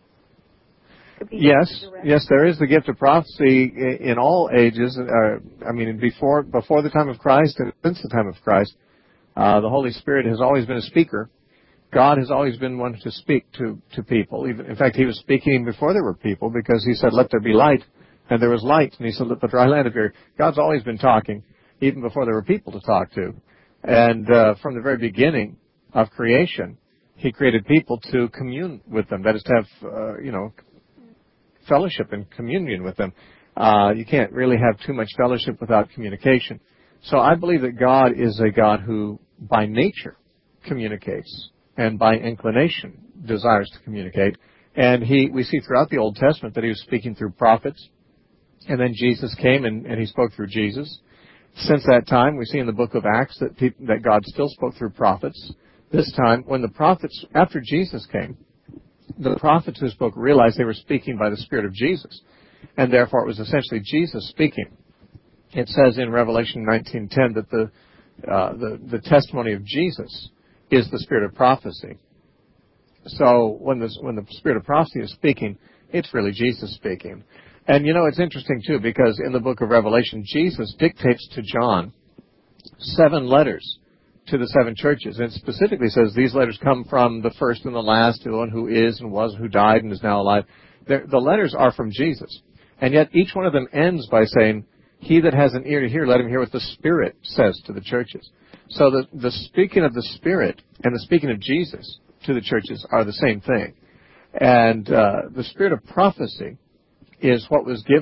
Yes, yes, there is the gift of prophecy in all ages. Uh, I mean, before before the time of Christ and since the time of Christ, uh, the Holy Spirit has always been a speaker. God has always been one to speak to, to people. Even, in fact, he was speaking before there were people, because he said, let there be light, and there was light. And he said, let the dry land appear. God's always been talking, even before there were people to talk to. And uh, from the very beginning of creation, he created people to commune with them. That is, to have, uh, you know, fellowship and communion with them. Uh, you can't really have too much fellowship without communication. So I believe that God is a God who, by nature, communicates, and by inclination desires to communicate. And he, we see throughout the Old Testament that he was speaking through prophets, and then Jesus came and, and he spoke through Jesus. Since that time, we see in the book of Acts that people, that God still spoke through prophets. This time, when the prophets, after Jesus came, the prophets who spoke realized they were speaking by the Spirit of Jesus, and therefore it was essentially Jesus speaking. It says in Revelation nineteen ten that the, uh, the the testimony of Jesus is the spirit of prophecy. So when the when the spirit of prophecy is speaking, it's really Jesus speaking. And you know, it's interesting too, because in the book of Revelation, Jesus dictates to John seven letters to the seven churches, and it specifically says these letters come from the first and the last, to the one who is and was, who died and is now alive. They're, the letters are from Jesus, and yet each one of them ends by saying, he that has an ear to hear, let him hear what the Spirit says to the churches. So the, the speaking of the Spirit and the speaking of Jesus to the churches are the same thing. And uh, the spirit of prophecy is what was given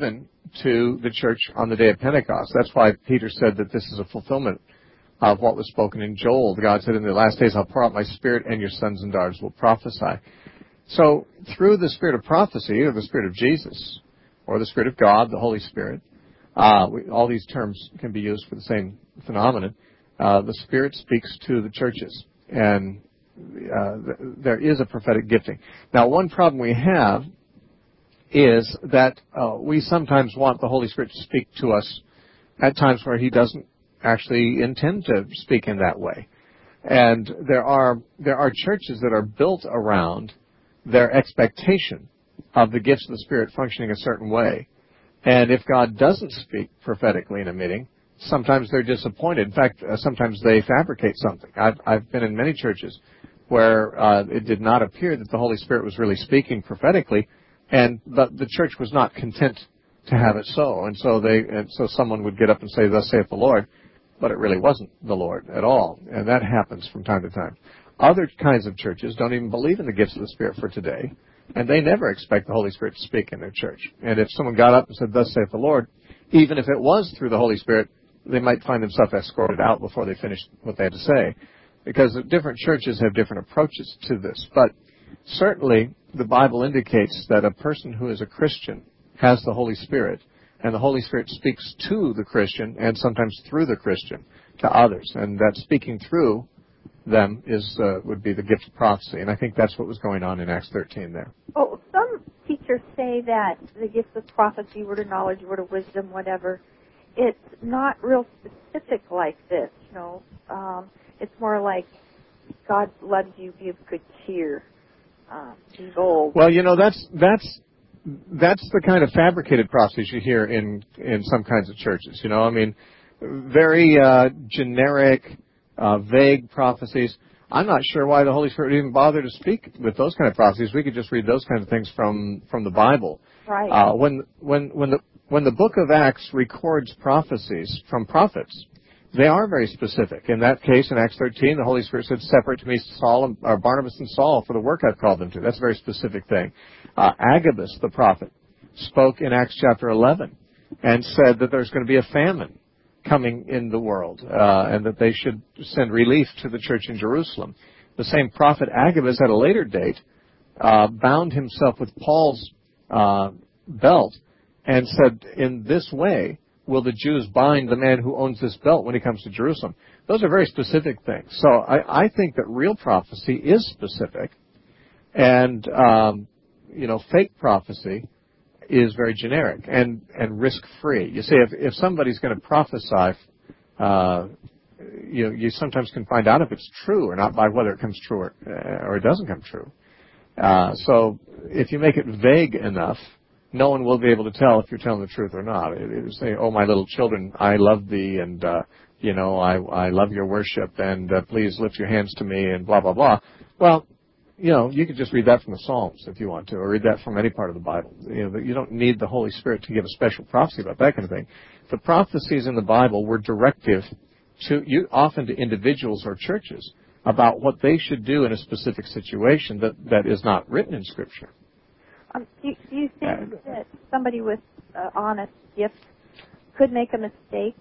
to the church on the day of Pentecost. That's why Peter said that this is a fulfillment of what was spoken in Joel. God said, in the last days I'll pour out my Spirit and your sons and daughters will prophesy. So through the Spirit of prophecy, or the Spirit of Jesus, or the Spirit of God, the Holy Spirit, uh, we, all these terms can be used for the same phenomenon, uh, the Spirit speaks to the churches. And uh, th- there is a prophetic gifting. Now, one problem we have is that uh, we sometimes want the Holy Spirit to speak to us at times where He doesn't actually intend to speak in that way. And there are there are churches that are built around their expectation of the gifts of the Spirit functioning a certain way. And if God doesn't speak prophetically in a meeting, sometimes they're disappointed. In fact, uh, sometimes they fabricate something. I've, I've been in many churches where uh, it did not appear that the Holy Spirit was really speaking prophetically, and but the church was not content to have it so. And so they and so someone would get up and say, "Thus saith the Lord," but it really wasn't the Lord at all. And that happens from time to time. Other kinds of churches don't even believe in the gifts of the Spirit for today, and they never expect the Holy Spirit to speak in their church. And if someone got up and said, "Thus saith the Lord," even if it was through the Holy Spirit, they might find themselves escorted out before they finished what they had to say, because different churches have different approaches to this. But certainly, the Bible indicates that a person who is a Christian has the Holy Spirit, and the Holy Spirit speaks to the Christian and sometimes through the Christian to others, and that speaking through them is uh, would be the gift of prophecy, and I think that's what was going on in Acts thirteen there. Oh, some teachers say that the gifts of prophecy, word of knowledge, word of wisdom, whatever, it's not real specific like this, you know. Um, it's more like God loves you, be of good cheer, um, be bold. Well, you know, that's that's that's the kind of fabricated prophecies you hear in in some kinds of churches. You know, I mean, very uh, generic, uh, vague prophecies. I'm not sure why the Holy Spirit would even bother to speak with those kind of prophecies. We could just read those kinds of things from from the Bible. Right. Uh, when when when the when the book of Acts records prophecies from prophets, they are very specific. In that case, in Acts thirteen, the Holy Spirit said, "Separate to me Saul and, or Barnabas and Saul for the work I've called them to." That's a very specific thing. Uh, Agabus, the prophet, spoke in Acts chapter eleven and said that there's going to be a famine coming in the world, uh, and that they should send relief to the church in Jerusalem. The same prophet Agabus, at a later date, uh, bound himself with Paul's uh, belt and said, "In this way will the Jews bind the man who owns this belt when he comes to Jerusalem." Those are very specific things. So I, I think that real prophecy is specific, and um, you know, fake prophecy is very generic and, and risk-free. You see, if, if somebody's going to prophesy, uh, you know, you sometimes can find out if it's true or not by whether it comes true or, uh, or it doesn't come true. Uh, so if you make it vague enough, no one will be able to tell if you're telling the truth or not. It, it say, "Oh, my little children, I love thee, and, uh, you know, I, I love your worship, and uh, please lift your hands to me," and blah, blah, blah. Well, you know, you could just read that from the Psalms if you want to, or read that from any part of the Bible. You know, you don't need the Holy Spirit to give a special prophecy about that kind of thing. The prophecies in the Bible were directive to, you, often to individuals or churches, about what they should do in a specific situation that, that is not written in Scripture. Um, do, you, do you think uh, that somebody with uh, honest gift could make a mistake?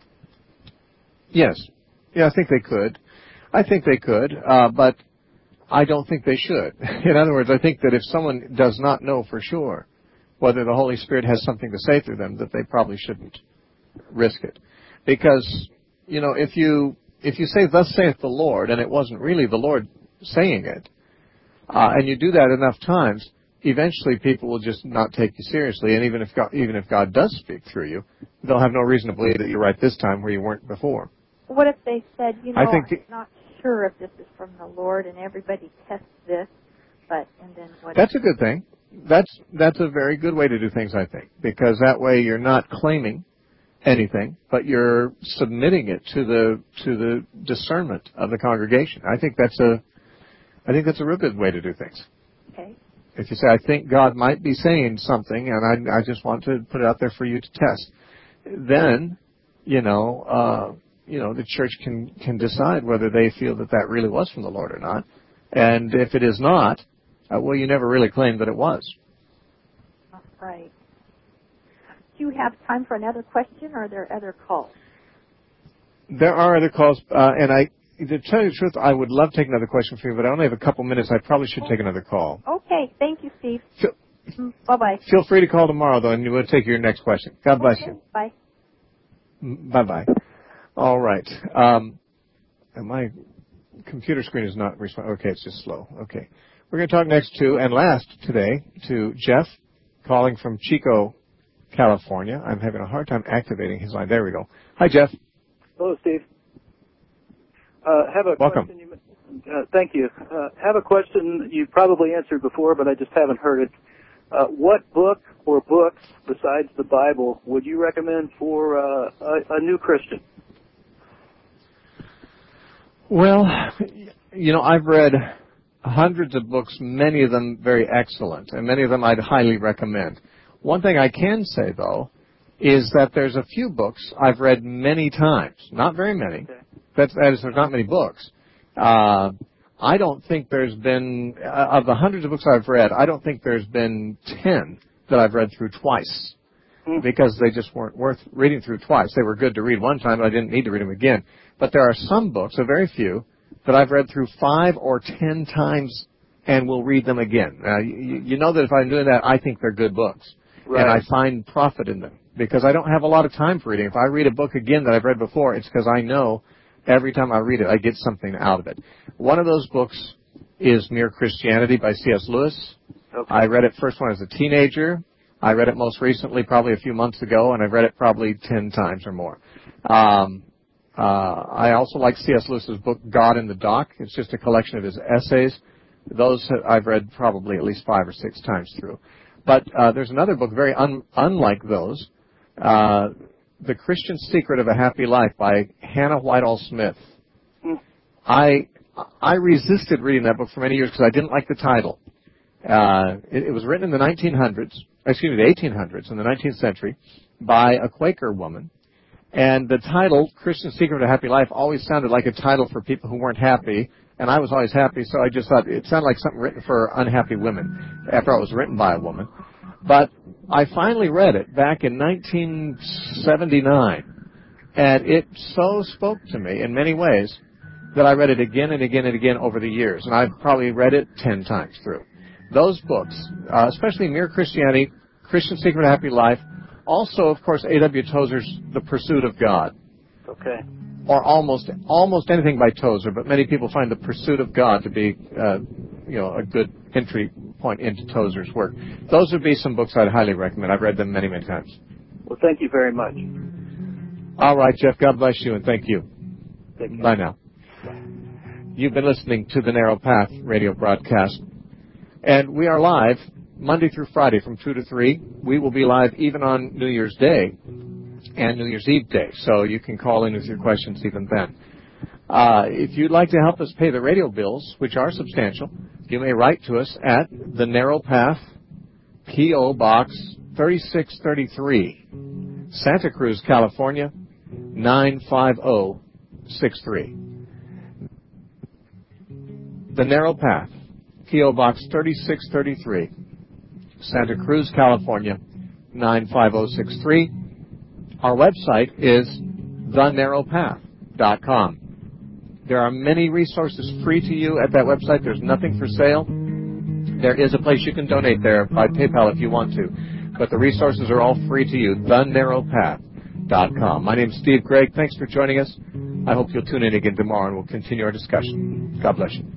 Yes. Yeah, I think they could. I think they could, uh, but I don't think they should. In other words, I think that if someone does not know for sure whether the Holy Spirit has something to say through them, that they probably shouldn't risk it. Because, you know, if you if you say, "Thus saith the Lord," and it wasn't really the Lord saying it, uh, and you do that enough times, eventually people will just not take you seriously. And even if God, even if God does speak through you, they'll have no reason to believe that you're right this time where you weren't before. What if they said, you know, I think I'm not sure if this is from the Lord, and everybody tests this, but, and then what? That's a good thing. That's that's a very good way to do things, I think, because that way you're not claiming anything, but you're submitting it to the to the discernment of the congregation. I think that's a I think that's a real good way to do things. Okay. If you say, "I think God might be saying something, and I I just want to put it out there for you to test," then, you know, uh, you know, the church can can decide whether they feel that that really was from the Lord or not. And if it is not, uh, well, you never really claimed that it was. Right. you have time for another question, or are there other calls? There are other calls, uh, and I, to tell you the truth, I would love to take another question for you, but I only have a couple minutes. I probably should take another call. Okay, thank you, Steve. Feel, mm, bye-bye. Feel free to call tomorrow, though, and we'll take your next question. God bless okay, you. Bye. Bye-bye. All right. Um, my computer screen is not responding. Okay, it's just slow. Okay. We're going to talk next to, and last today, to Jeff, calling from Chico, California. I'm having a hard time activating his line. There we go. Hi, Jeff. Hello, Steve. Uh, have a Welcome. question. You, uh, thank you. Uh, have a question you probably answered before, but I just haven't heard it. Uh, what book or books besides the Bible would you recommend for uh, a, a new Christian? Well, you know, I've read hundreds of books, many of them very excellent, and many of them I'd highly recommend. One thing I can say, though, is that there's a few books I've read many times. Not very many. Okay. That's, that is, there's not many books. Uh, I don't think there's been, uh, of the hundreds of books I've read, I don't think there's been ten that I've read through twice. Mm. Because they just weren't worth reading through twice. They were good to read one time, but I didn't need to read them again. But there are some books, a very few, that I've read through five or ten times and will read them again. Now, you, you know that if I'm doing that, I think they're good books. Right. And I find profit in them because I don't have a lot of time for reading. If I read a book again that I've read before, it's because I know every time I read it, I get something out of it. One of those books is Mere Christianity by C S Lewis. Okay. I read it first when I was a teenager. I read it most recently, probably a few months ago, and I've read it probably ten times or more. Um, uh, I also like C S Lewis's book, God in the Dock. It's just a collection of his essays. Those I've read probably at least five or six times through. But uh, there's another book, very un- unlike those, uh, The Christian Secret of a Happy Life by Hannah Whitall Smith. Mm. I I resisted reading that book for many years because I didn't like the title. Uh, it, it was written in the nineteen hundreds, excuse me, the eighteen hundreds, in the nineteenth century, by a Quaker woman. And the title, Christian Secret of a Happy Life, always sounded like a title for people who weren't happy. And I was always happy, so I just thought it sounded like something written for unhappy women, after all it was written by a woman. But I finally read it back in nineteen seventy-nine, and it so spoke to me in many ways that I read it again and again and again over the years, and I've probably read it ten times through. Those books, uh, especially Mere Christianity, Christian Secret of a Happy Life, also, of course, A W Tozer's The Pursuit of God. Okay. Or almost almost anything by Tozer, but many people find The Pursuit of God to be, uh, you know, a good entry point into Tozer's work. Those would be some books I'd highly recommend. I've read them many, many times. Well, thank you very much. All right, Jeff. God bless you, and thank you. Take care. Bye now. Bye. You've been listening to the Narrow Path radio broadcast, and we are live Monday through Friday from two to three. We will be live even on New Year's Day and New Year's Eve Day, so you can call in with your questions even then. Uh, if you'd like to help us pay the radio bills, which are substantial, you may write to us at The Narrow Path, P O. Box thirty-six thirty-three, Santa Cruz, California, nine five zero six three. The Narrow Path, P O. Box thirty-six thirty-three, Santa Cruz, California, nine five zero six three. Our website is the narrow path dot com. There are many resources free to you at that website. There's nothing for sale. There is a place you can donate there by PayPal if you want to. But the resources are all free to you, the narrow path dot com. My name is Steve Gregg. Thanks for joining us. I hope you'll tune in again tomorrow and we'll continue our discussion. God bless you.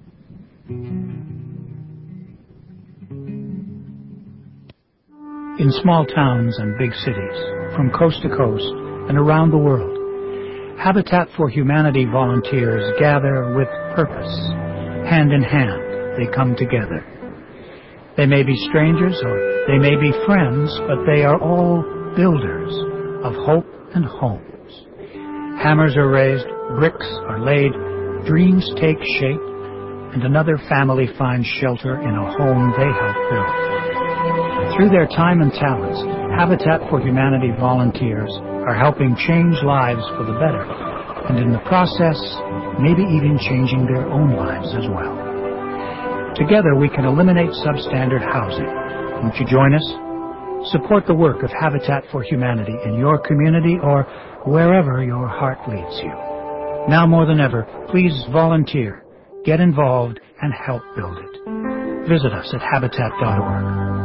In small towns and big cities, from coast to coast and around the world, Habitat for Humanity volunteers gather with purpose. Hand in hand, they come together. They may be strangers or they may be friends, but they are all builders of hope and homes. Hammers are raised, bricks are laid, dreams take shape, and another family finds shelter in a home they help build. Through their time and talents, Habitat for Humanity volunteers are helping change lives for the better, and in the process, maybe even changing their own lives as well. Together, we can eliminate substandard housing. Won't you join us? Support the work of Habitat for Humanity in your community or wherever your heart leads you. Now more than ever, please volunteer, get involved, and help build it. Visit us at habitat dot org.